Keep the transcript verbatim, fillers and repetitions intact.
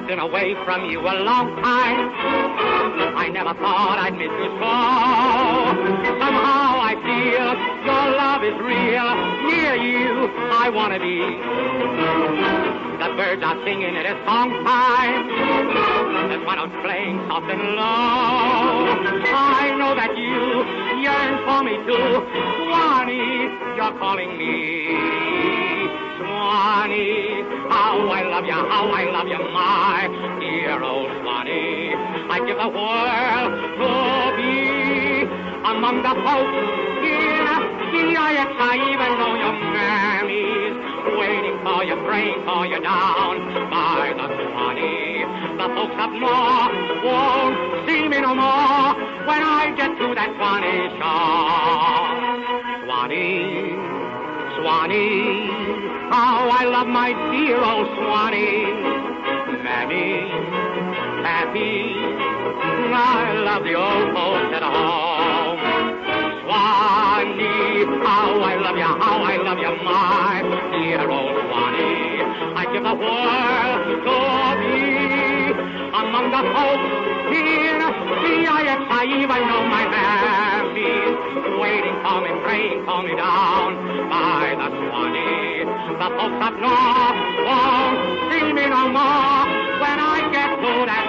been away from you a long time. I never thought I'd miss you so. Somehow I feel your love is real. Near you, I want to be. The birds are singing, it is song time. The sparrows playing soft and low. I know that you yearn for me too. Swanee, you're calling me. Swanee, how I love you, how I love you, my dear old Swanee. I'd give the world to be among the folks in C I X. I even know your mammy's waiting for you, praying for you down by the Swanee. The folks up north won't see me no more when I get to that Swanee shore. Swanee, Swanee, how I love my dear old Swanee. Mammy, Pappy, I love the old folks at home. Swanee, how I love you, how I love you, my dear old Swanee. I give the world to be among the folks in C I X. I even know my mammy's waiting for me, praying for me down by the Swanee. The folks up north won't see me no more when I get to that